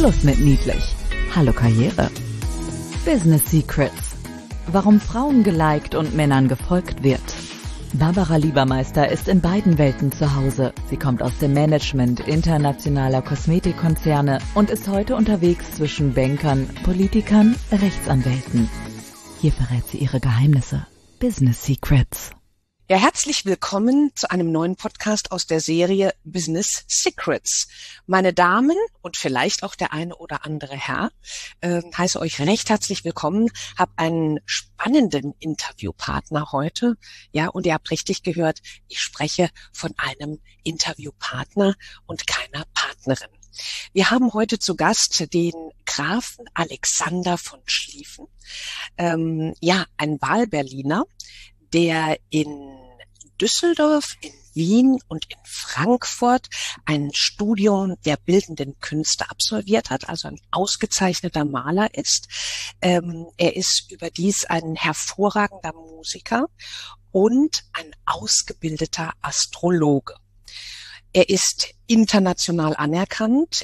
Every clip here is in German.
Schluss mit niedlich. Hallo Karriere. Business Secrets. Warum Frauen geliked und Männern gefolgt wird. Barbara Liebermeister ist in beiden Welten zu Hause. Sie kommt aus dem Management internationaler Kosmetikkonzerne und ist heute unterwegs zwischen Bankern, Politikern, Rechtsanwälten. Hier verrät sie ihre Geheimnisse. Business Secrets. Ja, herzlich willkommen zu einem neuen Podcast aus der Serie Business Secrets. Meine Damen und vielleicht auch der eine oder andere Herr, heiße euch recht herzlich willkommen, habe einen spannenden Interviewpartner heute. Ja, und ihr habt richtig gehört, ich spreche von einem Interviewpartner und keiner Partnerin. Wir haben heute zu Gast den Grafen Alexander von Schlieffen, ein Wahlberliner, der in Düsseldorf, in Wien und in Frankfurt ein Studium der bildenden Künste absolviert hat, also ein ausgezeichneter Maler ist. Er ist überdies ein hervorragender Musiker und ein ausgebildeter Astrologe. Er ist international anerkannt.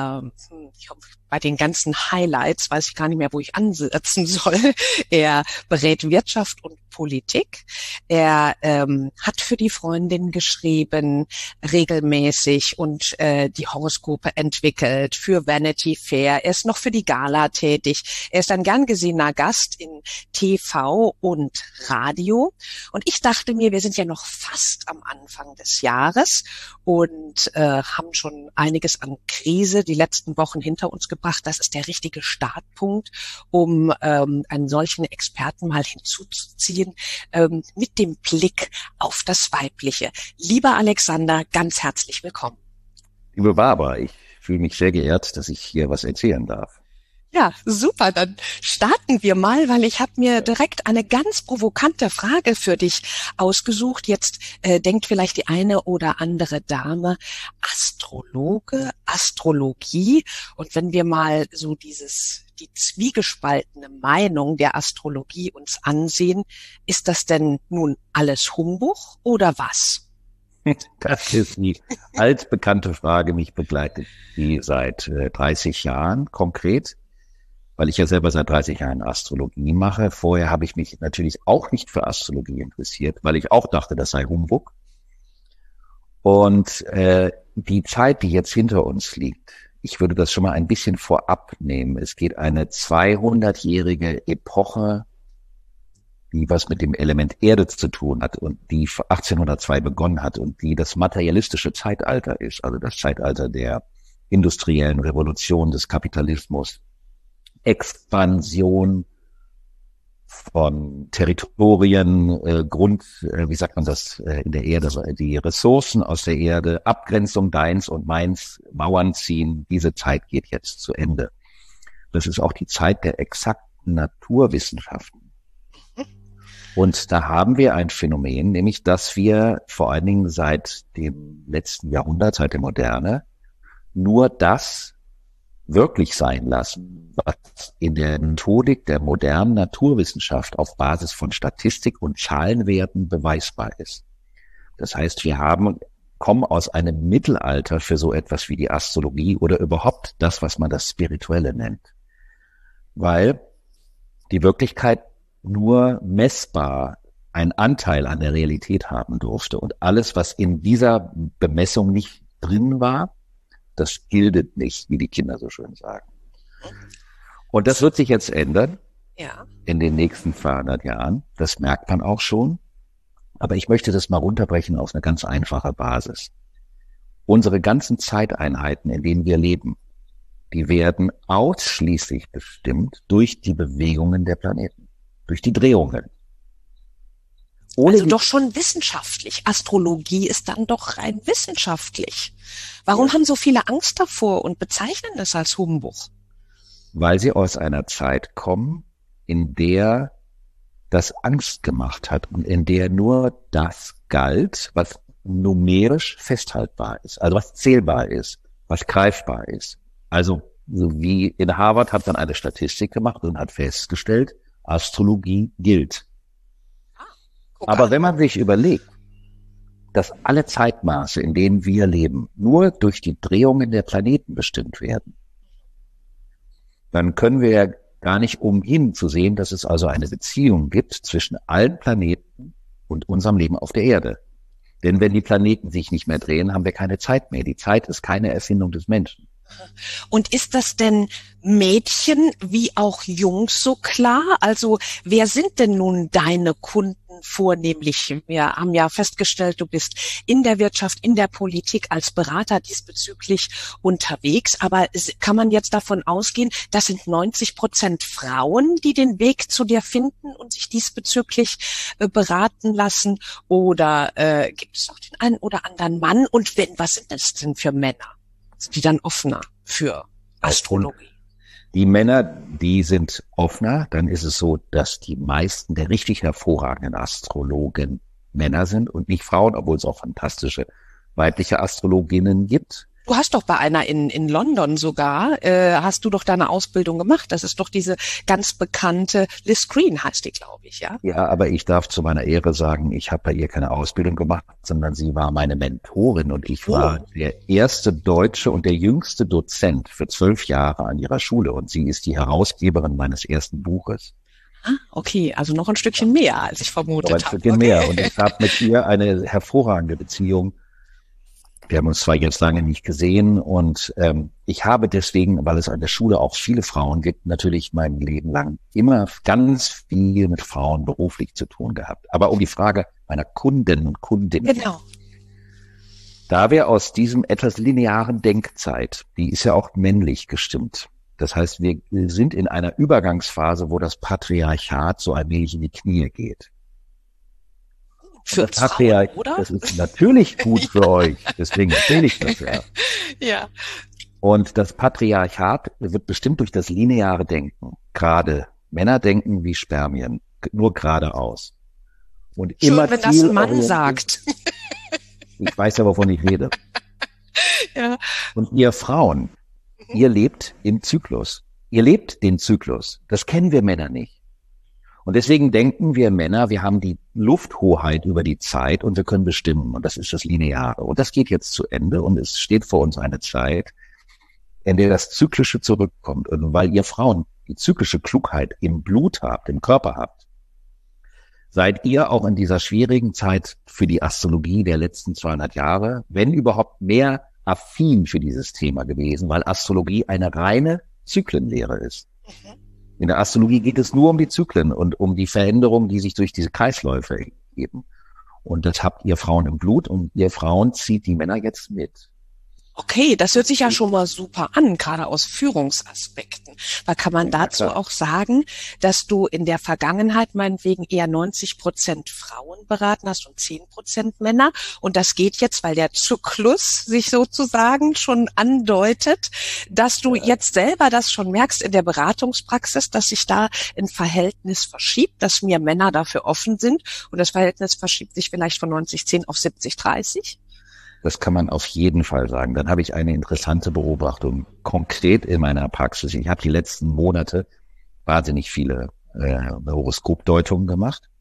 Bei den ganzen Highlights weiß ich gar nicht mehr, wo ich ansetzen soll. Er berät Wirtschaft und Politik. Er hat für die Freundin geschrieben, regelmäßig und die Horoskope entwickelt für Vanity Fair. Er ist noch für die Gala tätig. Er ist ein gern gesehener Gast in TV und Radio. Und ich dachte mir, wir sind ja noch fast am Anfang des Jahres und haben schon einiges an Krise die letzten Wochen hinter uns gebracht. Das ist der richtige Startpunkt, um einen solchen Experten mal hinzuzuziehen, mit dem Blick auf das Weibliche. Lieber Alexander, ganz herzlich willkommen. Liebe Barbara, ich fühle mich sehr geehrt, dass ich hier was erzählen darf. Ja, super, dann starten wir mal, weil ich habe mir direkt eine ganz provokante Frage für dich ausgesucht. Jetzt denkt vielleicht die eine oder andere Dame, Astrologe, Astrologie, und wenn wir mal so die zwiegespaltene Meinung der Astrologie uns ansehen, ist das denn nun alles Humbug oder was? Das ist die altbekannte Frage, mich begleitet die seit 30 Jahren konkret, weil ich ja selber seit 30 Jahren Astrologie mache. Vorher habe ich mich natürlich auch nicht für Astrologie interessiert, weil ich auch dachte, das sei Humbug. Und die Zeit, die jetzt hinter uns liegt, ich würde das schon mal ein bisschen vorab nehmen. Es geht eine 200-jährige Epoche, die was mit dem Element Erde zu tun hat und die 1802 begonnen hat und die das materialistische Zeitalter ist, also das Zeitalter der industriellen Revolution, des Kapitalismus, Expansion von Territorien, in der Erde, also die Ressourcen aus der Erde, Abgrenzung deins und meins, Mauern ziehen, diese Zeit geht jetzt zu Ende. Das ist auch die Zeit der exakten Naturwissenschaften. Und da haben wir ein Phänomen, nämlich dass wir vor allen Dingen seit dem letzten Jahrhundert, seit der Moderne, nur das wirklich sein lassen, was in der Methodik der modernen Naturwissenschaft auf Basis von Statistik und Zahlenwerten beweisbar ist. Das heißt, wir kommen aus einem Mittelalter für so etwas wie die Astrologie oder überhaupt das, was man das Spirituelle nennt. Weil die Wirklichkeit nur messbar einen Anteil an der Realität haben durfte und alles, was in dieser Bemessung nicht drin war, das giltet nicht, wie die Kinder so schön sagen. Und das wird sich jetzt ändern in den nächsten 200 Jahren. Das merkt man auch schon. Aber ich möchte das mal runterbrechen auf eine ganz einfache Basis. Unsere ganzen Zeiteinheiten, in denen wir leben, die werden ausschließlich bestimmt durch die Bewegungen der Planeten, durch die Drehungen. Also doch schon wissenschaftlich. Astrologie ist dann doch rein wissenschaftlich. Warum haben so viele Angst davor und bezeichnen das als Humbug? Weil sie aus einer Zeit kommen, in der das Angst gemacht hat und in der nur das galt, was numerisch festhaltbar ist, also was zählbar ist, was greifbar ist. Also so wie in Harvard hat man eine Statistik gemacht und hat festgestellt, Astrologie gilt. Aber wenn man sich überlegt, dass alle Zeitmaße, in denen wir leben, nur durch die Drehungen der Planeten bestimmt werden, dann können wir ja gar nicht umhin zu sehen, dass es also eine Beziehung gibt zwischen allen Planeten und unserem Leben auf der Erde. Denn wenn die Planeten sich nicht mehr drehen, haben wir keine Zeit mehr. Die Zeit ist keine Erfindung des Menschen. Und ist das denn Mädchen wie auch Jungs so klar? Also wer sind denn nun deine Kunden vornehmlich? Wir haben ja festgestellt, du bist in der Wirtschaft, in der Politik als Berater diesbezüglich unterwegs. Aber kann man jetzt davon ausgehen, das sind 90% Frauen, die den Weg zu dir finden und sich diesbezüglich beraten lassen? Oder gibt es auch den einen oder anderen Mann? Und wenn, was sind das denn für Männer? Sind die dann offener für Astrologie? Die Männer, die sind offener. Dann ist es so, dass die meisten der richtig hervorragenden Astrologen Männer sind und nicht Frauen, obwohl es auch fantastische weibliche Astrologinnen gibt. Du hast doch bei einer in London sogar, hast du doch deine Ausbildung gemacht. Das ist doch diese ganz bekannte Liz Green, heißt die, glaube ich, ja? Ja, aber ich darf zu meiner Ehre sagen, ich habe bei ihr keine Ausbildung gemacht, sondern sie war meine Mentorin und ich war der erste Deutsche und der jüngste Dozent für 12 Jahre an ihrer Schule und sie ist die Herausgeberin meines ersten Buches. Ah, okay, also noch ein Stückchen mehr, als ich vermutet habe. Ein Stückchen mehr und ich habe mit ihr eine hervorragende Beziehung. Wir haben uns zwar jetzt lange nicht gesehen und ich habe deswegen, weil es an der Schule auch viele Frauen gibt, natürlich mein Leben lang immer ganz viel mit Frauen beruflich zu tun gehabt. Aber um die Frage meiner Kunden und Kundinnen. Genau. Da wir aus diesem etwas linearen Denkzeit, die ist ja auch männlich gestimmt. Das heißt, wir sind in einer Übergangsphase, wo das Patriarchat so allmählich in die Knie geht. Für Frauen, oder? Das ist natürlich gut für euch, deswegen erzähle ich das ja. Ja. Und das Patriarchat wird bestimmt durch das lineare Denken. Gerade Männer denken wie Spermien, nur geradeaus. Und schön, immer wenn das ein Mann sagt. Ich weiß ja, wovon ich rede. Ja. Und ihr Frauen, ihr lebt im Zyklus. Ihr lebt den Zyklus. Das kennen wir Männer nicht. Und deswegen denken wir Männer, wir haben die Lufthoheit über die Zeit und wir können bestimmen. Und das ist das Lineare. Und das geht jetzt zu Ende und es steht vor uns eine Zeit, in der das Zyklische zurückkommt. Und weil ihr Frauen die zyklische Klugheit im Blut habt, im Körper habt, seid ihr auch in dieser schwierigen Zeit für die Astrologie der letzten 200 Jahre, wenn überhaupt mehr affin für dieses Thema gewesen, weil Astrologie eine reine Zyklenlehre ist. In der Astrologie geht es nur um die Zyklen und um die Veränderungen, die sich durch diese Kreisläufe ergeben. Und das habt ihr Frauen im Blut und ihr Frauen zieht die Männer jetzt mit. Okay, das hört sich ja schon mal super an, gerade aus Führungsaspekten. Da kann man dazu auch sagen, dass du in der Vergangenheit meinetwegen eher 90% Frauen beraten hast und 10% Männer. Und das geht jetzt, weil der Zyklus sich sozusagen schon andeutet, dass du jetzt selber das schon merkst in der Beratungspraxis, dass sich da ein Verhältnis verschiebt, dass mehr Männer dafür offen sind. Und das Verhältnis verschiebt sich vielleicht von 90-10 auf 70-30. Das kann man auf jeden Fall sagen. Dann habe ich eine interessante Beobachtung. Konkret in meiner Praxis. Ich habe die letzten Monate wahnsinnig viele Horoskopdeutungen gemacht.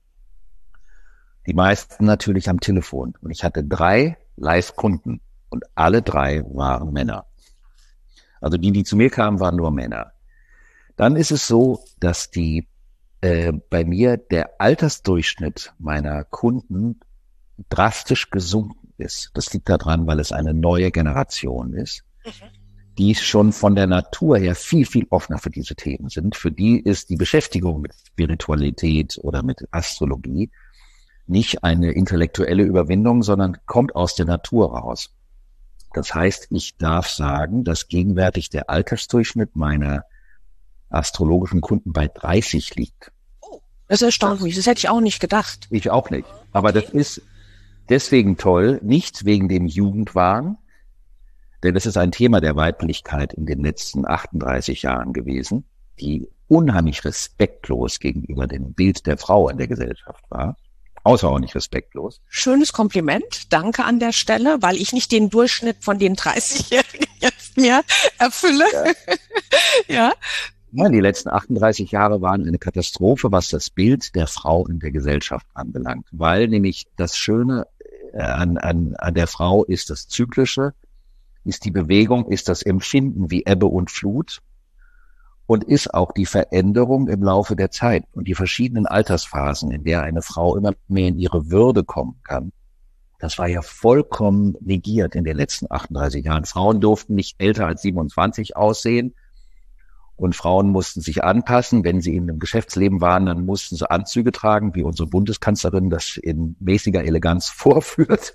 Die meisten natürlich am Telefon. Und ich hatte 3 Live-Kunden und alle 3 waren Männer. Also die zu mir kamen, waren nur Männer. Dann ist es so, dass bei mir der Altersdurchschnitt meiner Kunden drastisch gesunken ist. Das liegt daran, weil es eine neue Generation ist, die schon von der Natur her viel, viel offener für diese Themen sind. Für die ist die Beschäftigung mit Spiritualität oder mit Astrologie nicht eine intellektuelle Überwindung, sondern kommt aus der Natur raus. Das heißt, ich darf sagen, dass gegenwärtig der Altersdurchschnitt meiner astrologischen Kunden bei 30 liegt. Oh, das ist erstaunlich. Das hätte ich auch nicht gedacht. Ich auch nicht. Aber das ist deswegen toll, nicht wegen dem Jugendwahn, denn es ist ein Thema der Weiblichkeit in den letzten 38 Jahren gewesen, die unheimlich respektlos gegenüber dem Bild der Frau in der Gesellschaft war. Außerordentlich respektlos. Schönes Kompliment, danke an der Stelle, weil ich nicht den Durchschnitt von den 30-Jährigen jetzt mehr erfülle. Ja. Ja, die letzten 38 Jahre waren eine Katastrophe, was das Bild der Frau in der Gesellschaft anbelangt, weil nämlich das Schöne an der Frau ist das Zyklische, ist die Bewegung, ist das Empfinden wie Ebbe und Flut. und ist auch die Veränderung im Laufe der Zeit und die verschiedenen Altersphasen, in der eine Frau immer mehr in ihre Würde kommen kann. Das war ja vollkommen negiert in den letzten 38 Jahren. Frauen durften nicht älter als 27 aussehen und Frauen mussten sich anpassen. Wenn sie in einem Geschäftsleben waren, dann mussten sie Anzüge tragen, wie unsere Bundeskanzlerin das in mäßiger Eleganz vorführt.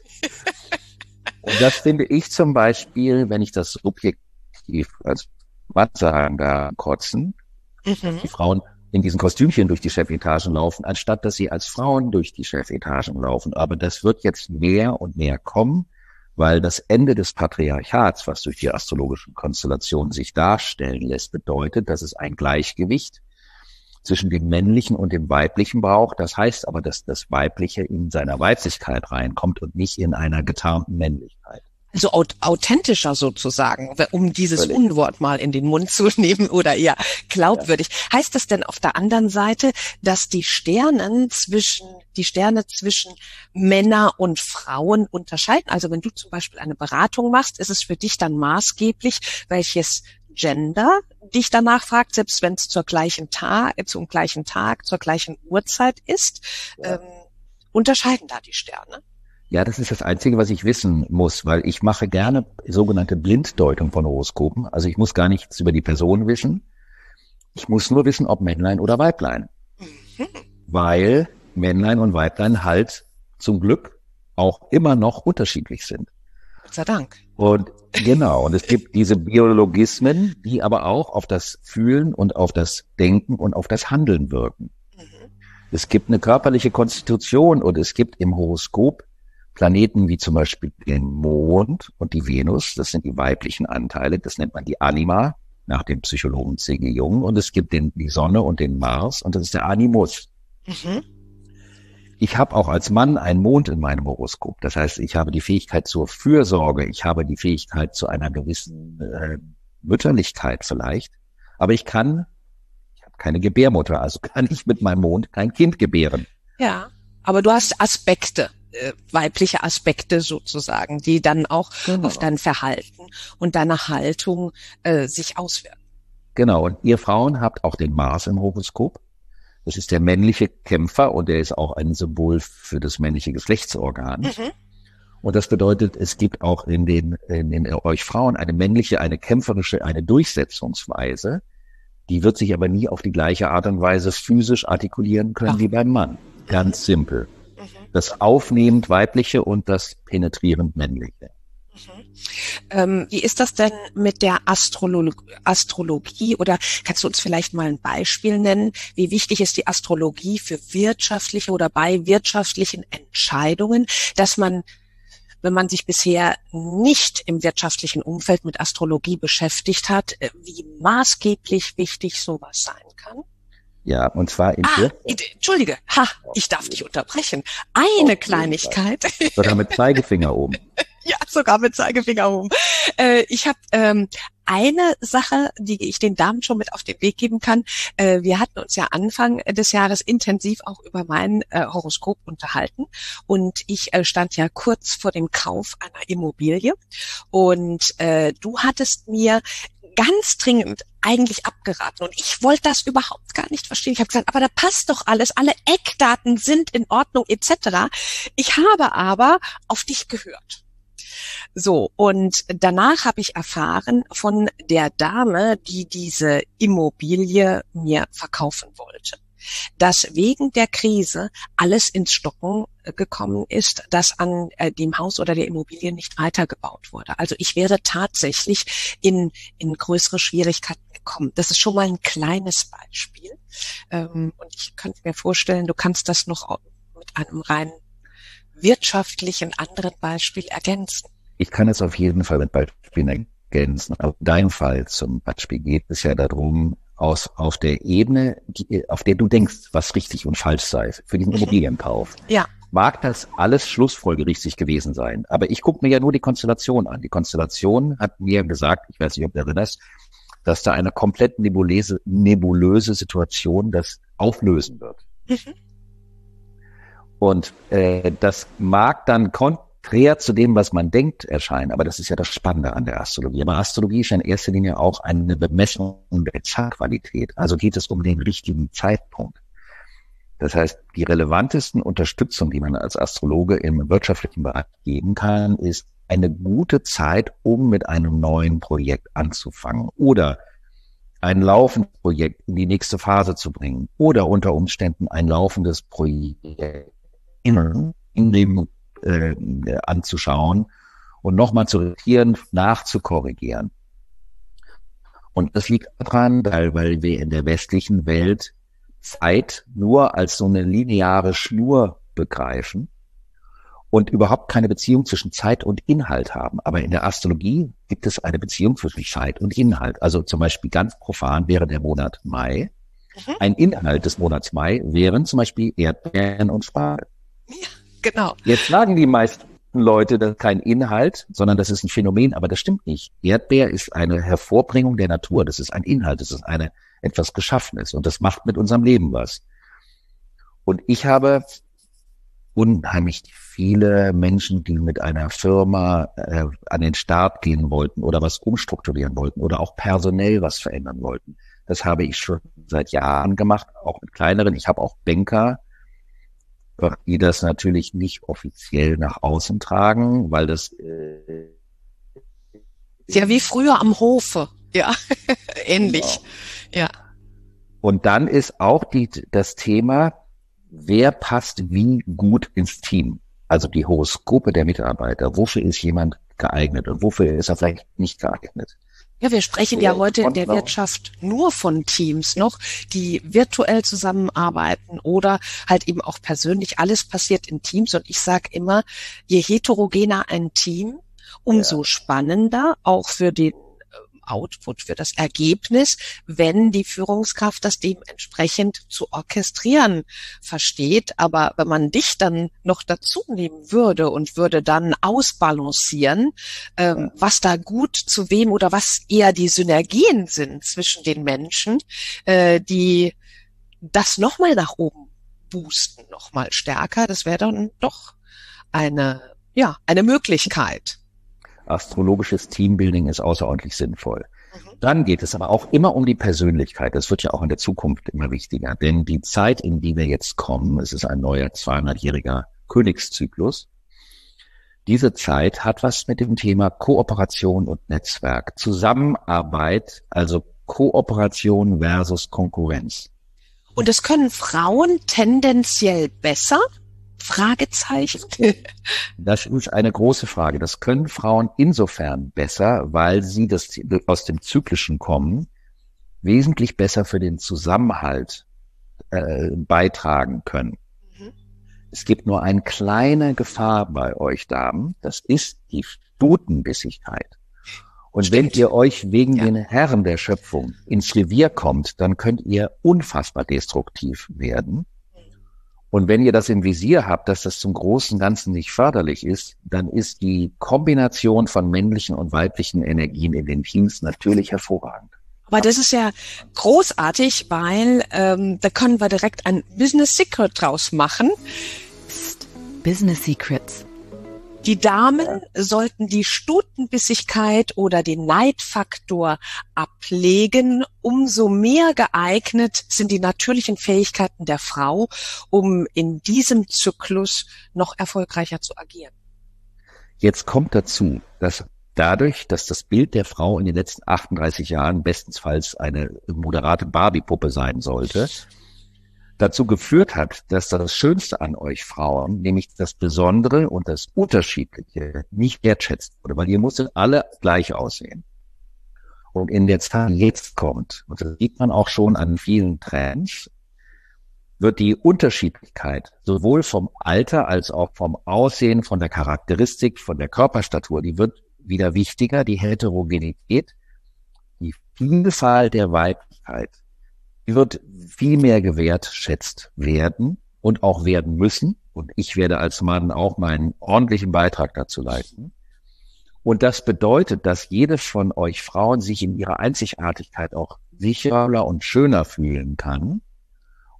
Und das finde ich zum Beispiel, wenn ich das subjektiv als Mann sagen darf, kotzen, die Frauen in diesen Kostümchen durch die Chefetagen laufen, anstatt dass sie als Frauen durch die Chefetagen laufen. Aber das wird jetzt mehr und mehr kommen, weil das Ende des Patriarchats, was durch die astrologischen Konstellationen sich darstellen lässt, bedeutet, dass es ein Gleichgewicht zwischen dem Männlichen und dem Weiblichen braucht. Das heißt aber, dass das Weibliche in seiner Weiblichkeit reinkommt und nicht in einer getarnten Männlichkeit. Also authentischer sozusagen, um dieses Unwort mal in den Mund zu nehmen oder eher glaubwürdig. Ja. Heißt das denn auf der anderen Seite, dass die Sterne zwischen Männer und Frauen unterscheiden? Also wenn du zum Beispiel eine Beratung machst, ist es für dich dann maßgeblich, welches Gender dich danach fragt, selbst wenn es zum gleichen Tag, zur gleichen Uhrzeit ist, unterscheiden da die Sterne? Ja, das ist das Einzige, was ich wissen muss, weil ich mache gerne sogenannte Blinddeutung von Horoskopen. Also ich muss gar nichts über die Person wissen. Ich muss nur wissen, ob Männlein oder Weiblein. Weil Männlein und Weiblein halt zum Glück auch immer noch unterschiedlich sind. Gott sei Dank. Und genau, und es gibt diese Biologismen, die aber auch auf das Fühlen und auf das Denken und auf das Handeln wirken. Es gibt eine körperliche Konstitution und es gibt im Horoskop Planeten wie zum Beispiel den Mond und die Venus, das sind die weiblichen Anteile, das nennt man die Anima, nach dem Psychologen C.G. Jung. Und es gibt die Sonne und den Mars und das ist der Animus. Ich habe auch als Mann einen Mond in meinem Horoskop. Das heißt, ich habe die Fähigkeit zur Fürsorge, ich habe die Fähigkeit zu einer gewissen Mütterlichkeit vielleicht. Aber ich habe keine Gebärmutter, also kann ich mit meinem Mond kein Kind gebären. Ja, aber du hast Aspekte. Weibliche Aspekte sozusagen, die dann auch auf dein Verhalten und deine Haltung sich auswirken. Genau, und ihr Frauen habt auch den Mars im Horoskop. Das ist der männliche Kämpfer und der ist auch ein Symbol für das männliche Geschlechtsorgan. Und das bedeutet, es gibt auch in euch Frauen eine männliche, eine kämpferische, eine Durchsetzungsweise. Die wird sich aber nie auf die gleiche Art und Weise physisch artikulieren können wie beim Mann. Ganz simpel. Das aufnehmend Weibliche und das penetrierend Männliche. Wie ist das denn mit der Astrologie oder kannst du uns vielleicht mal ein Beispiel nennen? Wie wichtig ist die Astrologie für wirtschaftliche oder bei wirtschaftlichen Entscheidungen, dass man, wenn man sich bisher nicht im wirtschaftlichen Umfeld mit Astrologie beschäftigt hat, wie maßgeblich wichtig sowas sein kann? Ja, und zwar Entschuldige, ich darf dich unterbrechen. Eine Kleinigkeit. Sogar mit Zeigefinger oben. Ja, sogar mit Zeigefinger oben. Ich habe eine Sache, die ich den Damen schon mit auf den Weg geben kann. Wir hatten uns ja Anfang des Jahres intensiv auch über mein Horoskop unterhalten und ich stand ja kurz vor dem Kauf einer Immobilie und du hattest mir ganz dringend eigentlich abgeraten und ich wollte das überhaupt gar nicht verstehen. Ich habe gesagt, aber da passt doch alles, alle Eckdaten sind in Ordnung etc. Ich habe aber auf dich gehört. So, und danach habe ich erfahren von der Dame, die diese Immobilie mir verkaufen wollte, dass wegen der Krise alles ins Stocken gekommen ist, dass an dem Haus oder der Immobilie nicht weitergebaut wurde. Also ich wäre tatsächlich in größere Schwierigkeiten gekommen. Das ist schon mal ein kleines Beispiel. Und ich könnte mir vorstellen, du kannst das noch mit einem rein wirtschaftlichen anderen Beispiel ergänzen. Ich kann es auf jeden Fall mit Beispielen ergänzen. Aber in deinem Fall zum Beispiel geht es ja darum, auf der Ebene, auf der du denkst, was richtig und falsch sei für diesen Immobilienkauf. Ja. Mag das alles schlussfolgerichtig gewesen sein. Aber ich gucke mir ja nur die Konstellation an. Die Konstellation hat mir gesagt, ich weiß nicht, ob du erinnerst, dass da eine komplett nebulöse Situation das auflösen wird. Und das mag dann konträr zu dem, was man denkt, erscheinen. Aber das ist ja das Spannende an der Astrologie. Aber Astrologie ist ja in erster Linie auch eine Bemessung der Chartqualität. Also geht es um den richtigen Zeitpunkt. Das heißt, die relevantesten Unterstützung, die man als Astrologe im wirtschaftlichen Bereich geben kann, ist eine gute Zeit, um mit einem neuen Projekt anzufangen oder ein laufendes Projekt in die nächste Phase zu bringen oder unter Umständen ein laufendes Projekt in dem anzuschauen und nochmal zu revidieren, nachzukorrigieren. Und das liegt daran, weil wir in der westlichen Welt Zeit nur als so eine lineare Schnur begreifen und überhaupt keine Beziehung zwischen Zeit und Inhalt haben. Aber in der Astrologie gibt es eine Beziehung zwischen Zeit und Inhalt. Also zum Beispiel ganz profan wäre der Monat Mai. Ein Inhalt des Monats Mai wären zum Beispiel Erdbeeren und Spargel. Ja, genau. Jetzt sagen die meisten Leute, das ist kein Inhalt, sondern das ist ein Phänomen, aber das stimmt nicht. Erdbeer ist eine Hervorbringung der Natur, das ist ein Inhalt, das ist etwas Geschaffenes und das macht mit unserem Leben was. Und ich habe unheimlich viele Menschen, die mit einer Firma an den Start gehen wollten oder was umstrukturieren wollten oder auch personell was verändern wollten. Das habe ich schon seit Jahren gemacht, auch mit kleineren. Ich habe auch Banker, die das natürlich nicht offiziell nach außen tragen, weil das ja wie früher am Hofe, ja, ähnlich, genau. Ja. Und dann ist auch das Thema, wer passt wie gut ins Team? Also die Horoskope der Mitarbeiter. Wofür ist jemand geeignet und wofür ist er vielleicht nicht geeignet? Ja, wir sprechen ja heute in der Wirtschaft nur von Teams noch, die virtuell zusammenarbeiten oder halt eben auch persönlich. Alles passiert in Teams und ich sage immer, je heterogener ein Team, umso spannender auch für den Output, für das Ergebnis, wenn die Führungskraft das dementsprechend zu orchestrieren versteht. Aber wenn man dich dann noch dazu nehmen würde und würde dann ausbalancieren, was da gut zu wem oder was eher die Synergien sind zwischen den Menschen, die das nochmal nach oben boosten, nochmal stärker, das wäre dann doch eine Möglichkeit. Astrologisches Teambuilding ist außerordentlich sinnvoll. Dann geht es aber auch immer um die Persönlichkeit. Das wird ja auch in der Zukunft immer wichtiger. Denn die Zeit, in die wir jetzt kommen, es ist ein neuer 200-jähriger Königszyklus. Diese Zeit hat was mit dem Thema Kooperation und Netzwerk, Zusammenarbeit, also Kooperation versus Konkurrenz. Und das können Frauen tendenziell besser? Fragezeichen. Das ist eine große Frage. Das können Frauen insofern besser, weil sie aus dem Zyklischen kommen, wesentlich besser für den Zusammenhalt beitragen können. Es gibt nur eine kleine Gefahr bei euch Damen, das ist die Stutenbissigkeit. Und wenn ihr euch wegen den Herren der Schöpfung ins Revier kommt, dann könnt ihr unfassbar destruktiv werden. Und wenn ihr das im Visier habt, dass das zum großen Ganzen nicht förderlich ist, dann ist die Kombination von männlichen und weiblichen Energien in den Teams natürlich hervorragend. Aber das ist ja großartig, weil da können wir direkt ein Business Secret draus machen. Business Secrets. Die Damen sollten die Stutenbissigkeit oder den Neidfaktor ablegen. Umso mehr geeignet sind die natürlichen Fähigkeiten der Frau, um in diesem Zyklus noch erfolgreicher zu agieren. Jetzt kommt dazu, dass dadurch, dass das Bild der Frau in den letzten 38 Jahren bestensfalls eine moderate Barbie-Puppe sein sollte, dazu geführt hat, dass das Schönste an euch Frauen, nämlich das Besondere und das Unterschiedliche, nicht wertschätzt wurde, weil ihr musstet alle gleich aussehen. Und in der Zeit, die jetzt kommt, und das sieht man auch schon an vielen Trends, wird die Unterschiedlichkeit sowohl vom Alter als auch vom Aussehen, von der Charakteristik, von der Körperstatur, die wird wieder wichtiger, die Heterogenität, die Vielfalt der Weiblichkeit, die wird viel mehr gewertschätzt werden und auch werden müssen. Und ich werde als Mann auch meinen ordentlichen Beitrag dazu leisten. Und das bedeutet, dass jede von euch Frauen sich in ihrer Einzigartigkeit auch sicherer und schöner fühlen kann.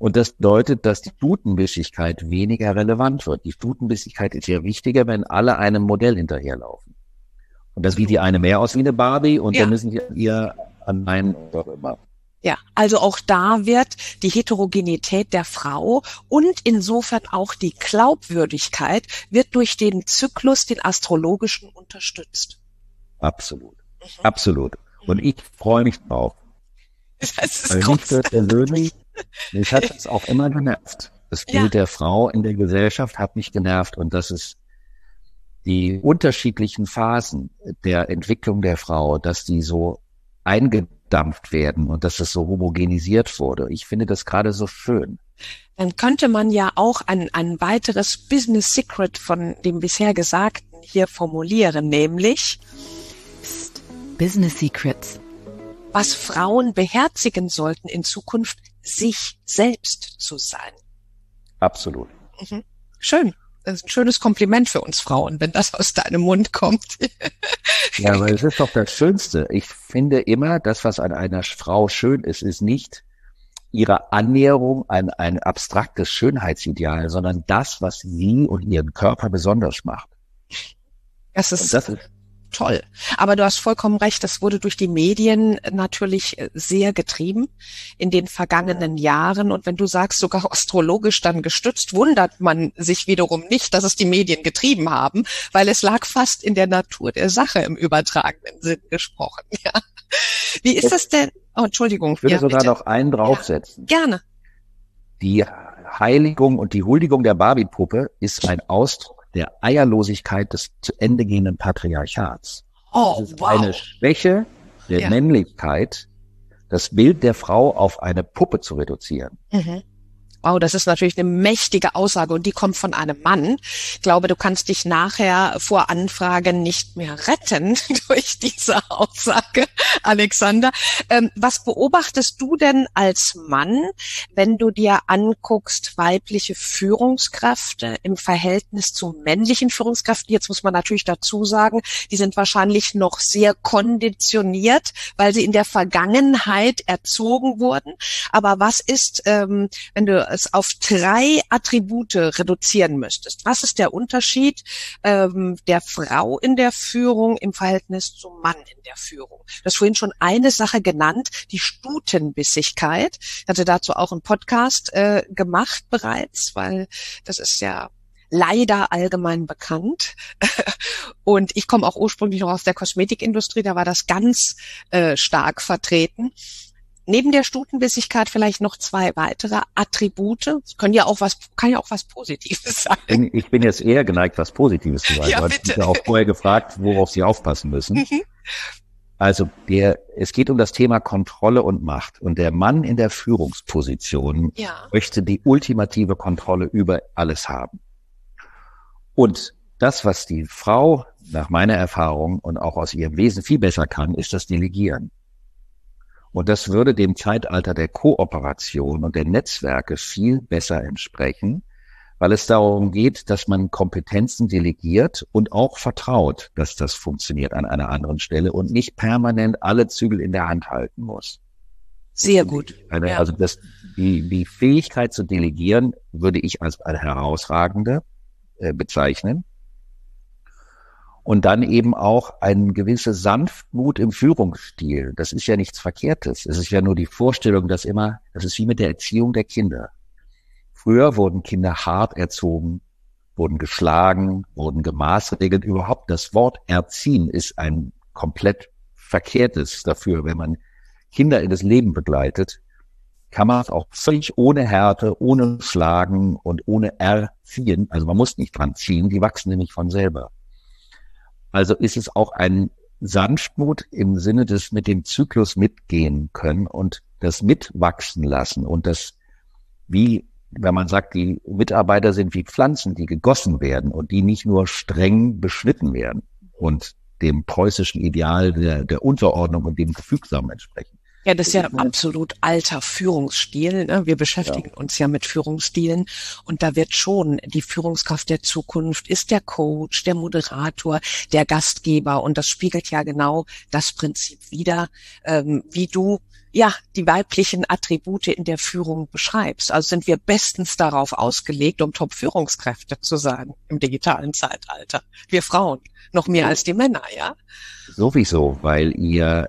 Und das bedeutet, dass die Stutenbissigkeit weniger relevant wird. Die Stutenbissigkeit ist ja wichtiger, wenn alle einem Modell hinterherlaufen. Und das sieht die eine mehr aus wie eine Barbie und dann müssen sie ihr an einen oder immer. Ja, also auch da wird die Heterogenität der Frau und insofern auch die Glaubwürdigkeit wird durch den Zyklus, den astrologischen, unterstützt. Absolut. Absolut. Und ich freue mich drauf. Das ist persönlich, mich hat es auch immer genervt. Das Bild der Frau in der Gesellschaft hat mich genervt und das ist die unterschiedlichen Phasen der Entwicklung der Frau, dass die so eingedampft werden und dass es so homogenisiert wurde. Ich finde das gerade so schön. Dann könnte man ja auch ein weiteres Business Secret von dem bisher Gesagten hier formulieren, nämlich Business Secrets. Was Frauen beherzigen sollten in Zukunft, sich selbst zu sein. Absolut. Schön. Das ist ein schönes Kompliment für uns Frauen, wenn das aus deinem Mund kommt. Ja, weil es ist doch das Schönste. Ich finde immer, das, was an einer Frau schön ist, ist nicht ihre Annäherung an ein abstraktes Schönheitsideal, sondern das, was sie und ihren Körper besonders macht. Das ist toll. Aber du hast vollkommen recht, das wurde durch die Medien natürlich sehr getrieben in den vergangenen Jahren. Und wenn du sagst, sogar astrologisch dann gestützt, wundert man sich wiederum nicht, dass es die Medien getrieben haben, weil es lag fast in der Natur der Sache im übertragenen Sinn gesprochen. Ja. Wie ist das denn? Oh, Entschuldigung. Ich würde sogar noch einen draufsetzen. Ja, gerne. Die Heiligung und die Huldigung der Barbie-Puppe ist ein Ausdruck der Eierlosigkeit des zu Ende gehenden Patriarchats. Oh, das ist eine Schwäche der Männlichkeit, das Bild der Frau auf eine Puppe zu reduzieren. Wow, das ist natürlich eine mächtige Aussage und die kommt von einem Mann. Ich glaube, du kannst dich nachher vor Anfragen nicht mehr retten durch diese Aussage, Alexander. Was beobachtest du denn als Mann, wenn du dir anguckst, weibliche Führungskräfte im Verhältnis zu männlichen Führungskräften? Jetzt muss man natürlich dazu sagen, die sind wahrscheinlich noch sehr konditioniert, weil sie in der Vergangenheit erzogen wurden. Aber was ist, wenn du es auf 3 Attribute reduzieren müsstest? Was ist der Unterschied der Frau in der Führung im Verhältnis zum Mann in der Führung? Du hast vorhin schon eine Sache genannt, die Stutenbissigkeit. Ich hatte dazu auch einen Podcast gemacht bereits, weil das ist ja leider allgemein bekannt. Und ich komme auch ursprünglich noch aus der Kosmetikindustrie, da war das ganz stark vertreten. Neben der Stutenbissigkeit vielleicht noch 2 weitere Attribute. Es kann ja auch was Positives sein. Ich bin jetzt eher geneigt, was Positives zu sagen. Du hast mich ja auch vorher gefragt, worauf Sie aufpassen müssen. Also es geht um das Thema Kontrolle und Macht. Und der Mann in der Führungsposition möchte die ultimative Kontrolle über alles haben. Und das, was die Frau nach meiner Erfahrung und auch aus ihrem Wesen viel besser kann, ist das Delegieren. Und das würde dem Zeitalter der Kooperation und der Netzwerke viel besser entsprechen, weil es darum geht, dass man Kompetenzen delegiert und auch vertraut, dass das funktioniert an einer anderen Stelle und nicht permanent alle Zügel in der Hand halten muss. Sehr gut. Also die Fähigkeit zu delegieren würde ich als herausragende bezeichnen. Und dann eben auch eine gewisse Sanftmut im Führungsstil. Das ist ja nichts Verkehrtes. Es ist ja nur die Vorstellung, das ist wie mit der Erziehung der Kinder. Früher wurden Kinder hart erzogen, wurden geschlagen, wurden gemaßregelt. Überhaupt das Wort erziehen ist ein komplett verkehrtes dafür. Wenn man Kinder in das Leben begleitet, kann man es auch völlig ohne Härte, ohne Schlagen und ohne Erziehen. Also man muss nicht dran ziehen, die wachsen nämlich von selber. Also ist es auch ein Sanftmut im Sinne des mit dem Zyklus mitgehen können und das mitwachsen lassen und das, wie, wenn man sagt, die Mitarbeiter sind wie Pflanzen, die gegossen werden und die nicht nur streng beschnitten werden und dem preußischen Ideal der Unterordnung und dem Gefügsamen entsprechen. Ja, das ist ja absolut alter Führungsstil. Ne? Wir beschäftigen uns ja mit Führungsstilen und da wird schon die Führungskraft der Zukunft ist der Coach, der Moderator, der Gastgeber und das spiegelt ja genau das Prinzip wider, wie du die weiblichen Attribute in der Führung beschreibst. Also sind wir bestens darauf ausgelegt, um Top-Führungskräfte zu sein im digitalen Zeitalter. Wir Frauen, noch mehr als die Männer, ja? Sowieso, weil ihr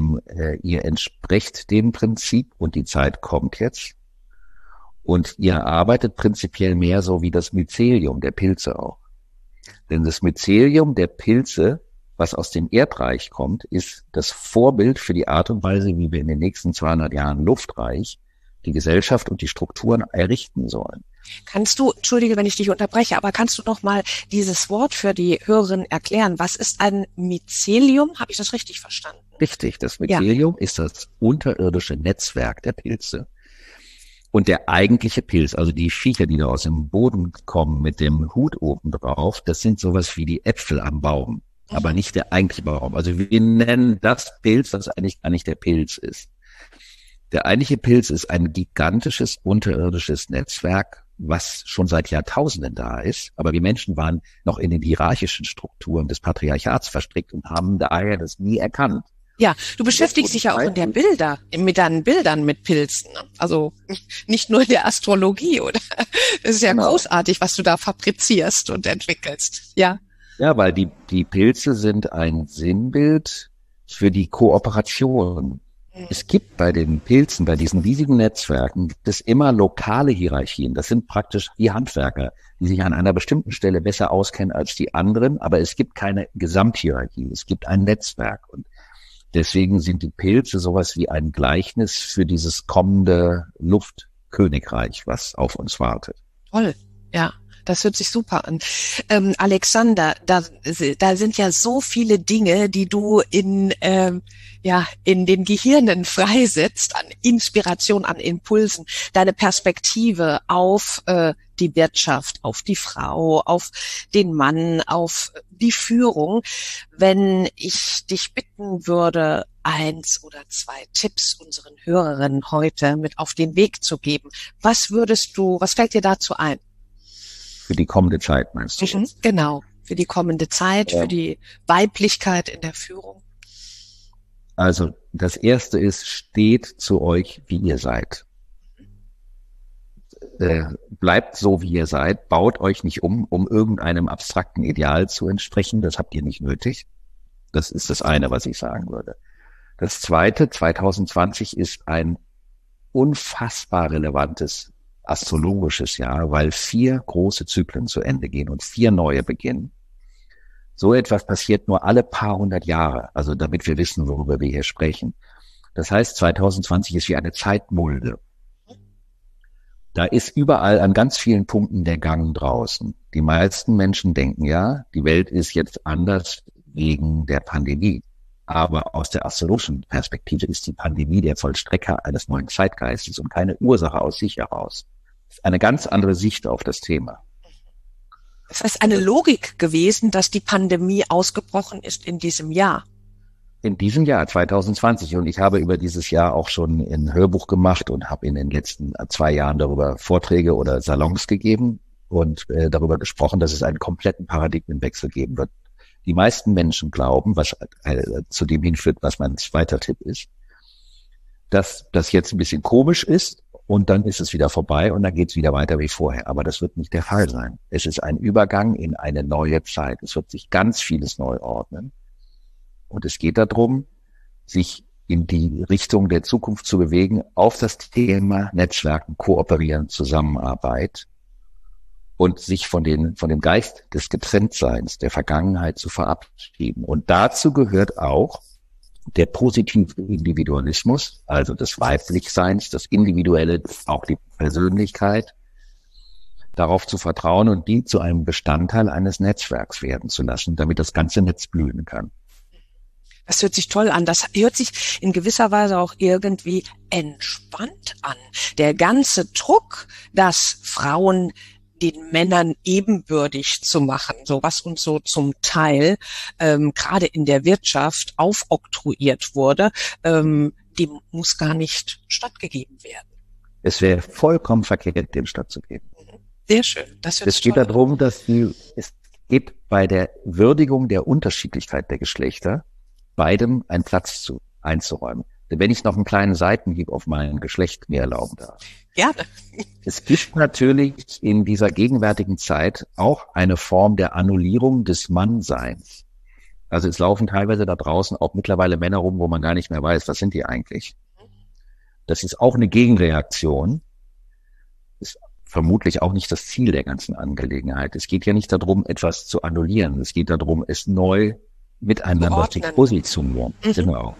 entsprecht dem Prinzip und die Zeit kommt jetzt. Und ihr arbeitet prinzipiell mehr so wie das Mycelium der Pilze auch. Denn das Mycelium der Pilze, was aus dem Erdreich kommt, ist das Vorbild für die Art und Weise, wie wir in den nächsten 200 Jahren luftreich die Gesellschaft und die Strukturen errichten sollen. Kannst du, entschuldige, wenn ich dich unterbreche, aber kannst du noch mal dieses Wort für die Hörerin erklären? Was ist ein Mycelium? Habe ich das richtig verstanden? Richtig, das Mycelium ist das unterirdische Netzwerk der Pilze. Und der eigentliche Pilz, also die Viecher, die da aus dem Boden kommen mit dem Hut oben drauf, das sind sowas wie die Äpfel am Baum, aber nicht der eigentliche Baum. Also wir nennen das Pilz, was eigentlich gar nicht der Pilz ist. Der eigentliche Pilz ist ein gigantisches unterirdisches Netzwerk, was schon seit Jahrtausenden da ist. Aber wir Menschen waren noch in den hierarchischen Strukturen des Patriarchats verstrickt und haben daher das nie erkannt. Ja, du beschäftigst dich ja auch mit deinen Bildern mit Pilzen. Also nicht nur in der Astrologie, oder? Das ist ja großartig, was du da fabrizierst und entwickelst. Ja. Ja, weil die Pilze sind ein Sinnbild für die Kooperation. Es gibt bei den Pilzen, bei diesen riesigen Netzwerken, gibt es immer lokale Hierarchien. Das sind praktisch die Handwerker, die sich an einer bestimmten Stelle besser auskennen als die anderen. Aber es gibt keine Gesamthierarchie. Es gibt ein Netzwerk. Und deswegen sind die Pilze sowas wie ein Gleichnis für dieses kommende Luftkönigreich, was auf uns wartet. Toll, ja. Das hört sich super an. Alexander, da sind ja so viele Dinge, die du in den Gehirnen freisetzt, an Inspiration, an Impulsen. Deine Perspektive auf die Wirtschaft, auf die Frau, auf den Mann, auf die Führung. Wenn ich dich bitten würde, 1 oder 2 Tipps unseren Hörerinnen heute mit auf den Weg zu geben, was fällt dir dazu ein? Für die kommende Zeit, meinst du? Genau, für die kommende Zeit, für die Weiblichkeit in der Führung. Also das Erste ist, steht zu euch, wie ihr seid. Bleibt so, wie ihr seid. Baut euch nicht um irgendeinem abstrakten Ideal zu entsprechen. Das habt ihr nicht nötig. Das ist das eine, was ich sagen würde. Das Zweite, 2020 ist ein unfassbar relevantes astrologisches Jahr, weil 4 große Zyklen zu Ende gehen und 4 neue beginnen. So etwas passiert nur alle paar 100 Jahre, also damit wir wissen, worüber wir hier sprechen. Das heißt, 2020 ist wie eine Zeitmulde. Da ist überall an ganz vielen Punkten der Gang draußen. Die meisten Menschen denken ja, die Welt ist jetzt anders wegen der Pandemie. Aber aus der astrologischen Perspektive ist die Pandemie der Vollstrecker eines neuen Zeitgeistes und keine Ursache aus sich heraus. Das ist eine ganz andere Sicht auf das Thema. Es ist eine Logik gewesen, dass die Pandemie ausgebrochen ist in diesem Jahr. In diesem Jahr 2020. Und ich habe über dieses Jahr auch schon ein Hörbuch gemacht und habe in den letzten 2 Jahren darüber Vorträge oder Salons gegeben und darüber gesprochen, dass es einen kompletten Paradigmenwechsel geben wird. Die meisten Menschen glauben, was zu dem hinführt, was mein zweiter Tipp ist, dass das jetzt ein bisschen komisch ist und dann ist es wieder vorbei und dann geht es wieder weiter wie vorher. Aber das wird nicht der Fall sein. Es ist ein Übergang in eine neue Zeit. Es wird sich ganz vieles neu ordnen. Und es geht darum, sich in die Richtung der Zukunft zu bewegen, auf das Thema Netzwerken, Kooperieren, Zusammenarbeit und sich von dem Geist des Getrenntseins, der Vergangenheit zu verabschieden. Und dazu gehört auch der positive Individualismus, also des Weiblichseins, das Individuelle, auch die Persönlichkeit, darauf zu vertrauen und die zu einem Bestandteil eines Netzwerks werden zu lassen, damit das ganze Netz blühen kann. Das hört sich toll an. Das hört sich in gewisser Weise auch irgendwie entspannt an. Der ganze Druck, dass Frauen den Männern ebenbürtig zu machen, so was uns so zum Teil gerade in der Wirtschaft aufoktroyiert wurde, dem muss gar nicht stattgegeben werden. Es wäre vollkommen verkehrt, dem stattzugeben. Sehr schön. Das hört es geht darum, es geht bei der Würdigung der Unterschiedlichkeit der Geschlechter beidem einen Platz einzuräumen. wenn ich noch einen kleinen Seitenhieb auf mein Geschlecht mir erlauben darf. Gerne. Es gibt natürlich in dieser gegenwärtigen Zeit auch eine Form der Annullierung des Mannseins. Also es laufen teilweise da draußen auch mittlerweile Männer rum, wo man gar nicht mehr weiß, was sind die eigentlich. Das ist auch eine Gegenreaktion. Ist vermutlich auch nicht das Ziel der ganzen Angelegenheit. Es geht ja nicht darum, etwas zu annullieren. Es geht darum, es neu miteinander zu positionieren. Genau.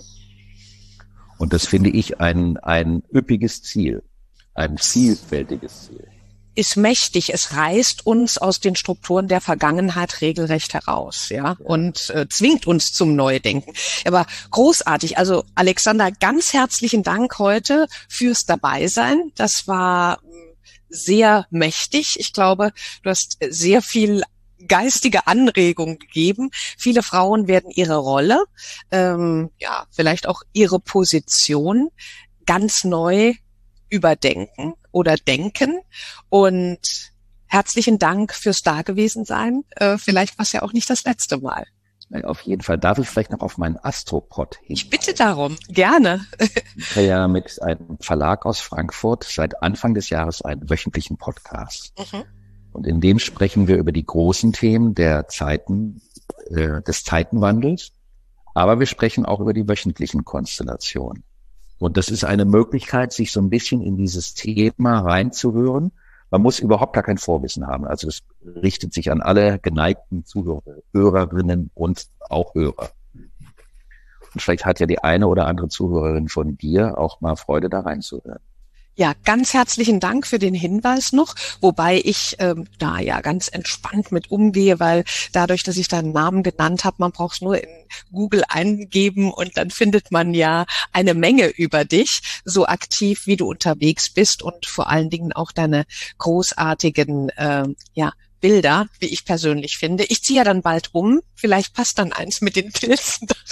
Und das finde ich ein üppiges Ziel. Ein vielfältiges Ziel. Ist mächtig. Es reißt uns aus den Strukturen der Vergangenheit regelrecht heraus, ja, und zwingt uns zum Neudenken. Aber großartig. Also Alexander, ganz herzlichen Dank heute fürs Dabeisein. Das war sehr mächtig. Ich glaube, du hast sehr viel geistige Anregung gegeben. Viele Frauen werden ihre Rolle, vielleicht auch ihre Position ganz neu überdenken oder denken. Und herzlichen Dank fürs Dagewesensein. Vielleicht war es ja auch nicht das letzte Mal. Auf jeden Fall. Darf ich vielleicht noch auf meinen Astropod hin? Ich bitte darum. Gerne. Ich habe ja mit einem Verlag aus Frankfurt seit Anfang des Jahres einen wöchentlichen Podcast. Und in dem sprechen wir über die großen Themen der Zeiten, des Zeitenwandels. Aber wir sprechen auch über die wöchentlichen Konstellationen. Und das ist eine Möglichkeit, sich so ein bisschen in dieses Thema reinzuhören. Man muss überhaupt gar kein Vorwissen haben. Also es richtet sich an alle geneigten Zuhörerinnen und auch Hörer. Und vielleicht hat ja die eine oder andere Zuhörerin von dir auch mal Freude, da reinzuhören. Ja, ganz herzlichen Dank für den Hinweis noch, wobei ich da ja ganz entspannt mit umgehe, weil dadurch, dass ich da einen Namen genannt habe, man braucht es nur in Google eingeben und dann findet man ja eine Menge über dich, so aktiv wie du unterwegs bist und vor allen Dingen auch deine großartigen Bilder, wie ich persönlich finde. Ich ziehe ja dann bald um, vielleicht passt dann eins mit den Pilzen da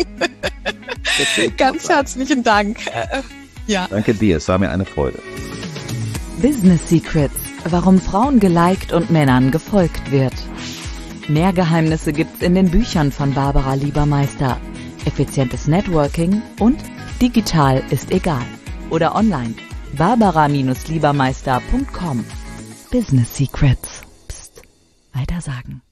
rein. Ganz herzlichen Dank. Ja. Danke dir, es war mir eine Freude. Business Secrets, warum Frauen geliked und Männern gefolgt wird. Mehr Geheimnisse gibt's in den Büchern von Barbara Liebermeister. Effizientes Networking und digital ist egal. Oder online. barbara-liebermeister.com. Business Secrets. Psst. Weitersagen.